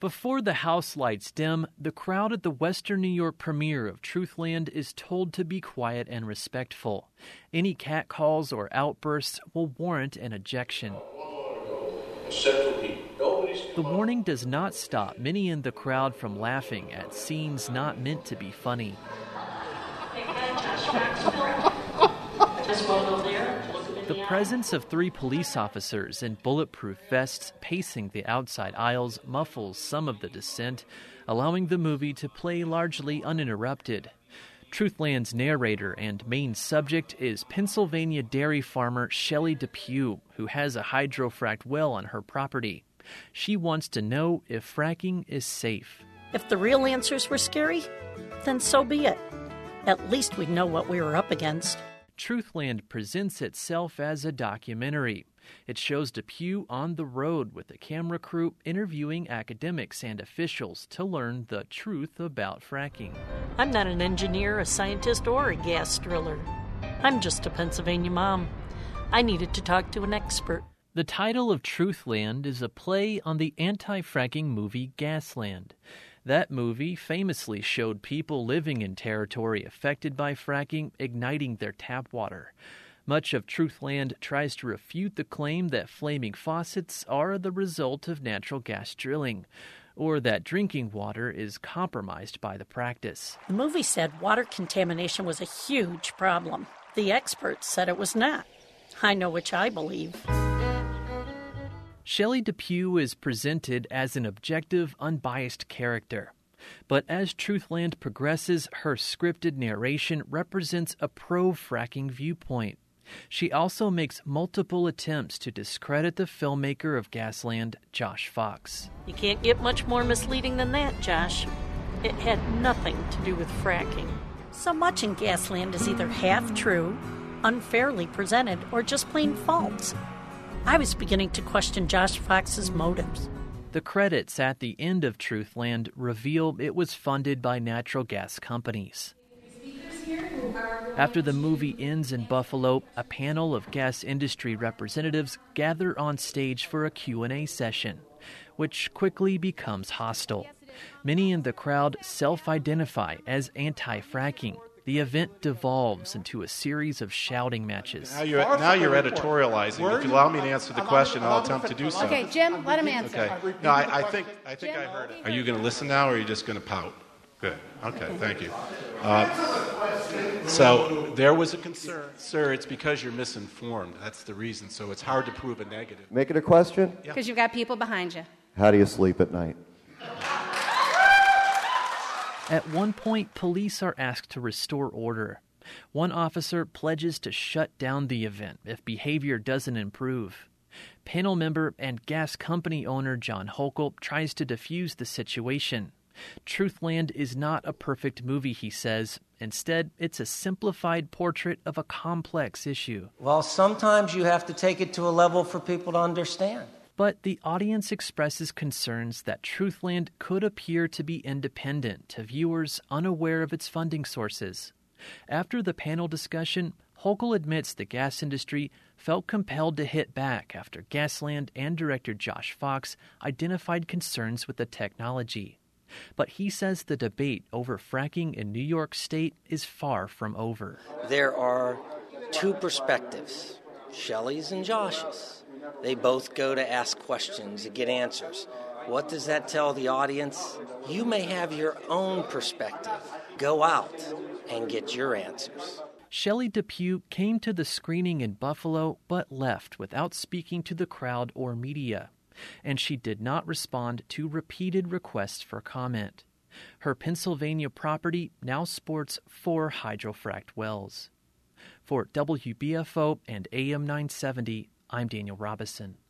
Before the house lights dim, the crowd at the Western New York premiere of Truthland is told to be quiet and respectful. Any catcalls or outbursts will warrant an ejection. The warning does not stop many in the crowd from laughing at scenes not meant to be funny. The presence of 3 police officers in bulletproof vests pacing the outside aisles muffles some of the dissent, allowing the movie to play largely uninterrupted. Truthland's narrator and main subject is Pennsylvania dairy farmer Shelley DePue, who has a hydrofracked well on her property. She wants to know if fracking is safe. If the real answers were scary, then so be it. At least we'd know what we were up against. Truthland presents itself as a documentary. It shows DePue on the road with a camera crew interviewing academics and officials to learn the truth about fracking. I'm not an engineer, a scientist, or a gas driller. I'm just a Pennsylvania mom. I needed to talk to an expert. The title of Truthland is a play on the anti-fracking movie Gasland. That movie famously showed people living in territory affected by fracking igniting their tap water. Much of Truthland tries to refute the claim that flaming faucets are the result of natural gas drilling, or that drinking water is compromised by the practice. The movie said water contamination was a huge problem. The experts said it was not. I know which I believe. Shelley DePue is presented as an objective, unbiased character. But as Truthland progresses, her scripted narration represents a pro-fracking viewpoint. She also makes multiple attempts to discredit the filmmaker of Gasland, Josh Fox. You can't get much more misleading than that, Josh. It had nothing to do with fracking. So much in Gasland is either half true, unfairly presented, or just plain false. I was beginning to question Josh Fox's motives. The credits at the end of Truthland reveal it was funded by natural gas companies. After the movie ends in Buffalo, a panel of gas industry representatives gather on stage for a Q&A session, which quickly becomes hostile. Many in the crowd self-identify as anti-fracking. The event devolves into a series of shouting matches. Now you're editorializing. If you allow me to answer the question, I'll attempt to do so. Okay, Jim, let him answer. Okay. No, I think I heard it. Are you going to listen now, or are you just going to pout? Good. Okay, thank you. So there was a concern. Sir, it's because you're misinformed. That's the reason. So it's hard to prove a negative. Make it a question? Because you've got people behind you. How do you sleep at night? At one point, police are asked to restore order. One officer pledges to shut down the event if behavior doesn't improve. Panel member and gas company owner John Hochul tries to defuse the situation. Truthland is not a perfect movie, he says. Instead, it's a simplified portrait of a complex issue. Well, sometimes you have to take it to a level for people to understand. But the audience expresses concerns that Truthland could appear to be independent to viewers unaware of its funding sources. After the panel discussion, Hochul admits the gas industry felt compelled to hit back after Gasland and director Josh Fox identified concerns with the technology. But he says the debate over fracking in New York State is far from over. There are 2 perspectives, Shelley's and Josh's. They both go to ask questions to get answers. What does that tell the audience? You may have your own perspective. Go out and get your answers. Shelley DePue came to the screening in Buffalo but left without speaking to the crowd or media, and she did not respond to repeated requests for comment. Her Pennsylvania property now sports 4 hydrofracked wells. For WBFO and AM 970, I'm Daniel Robison.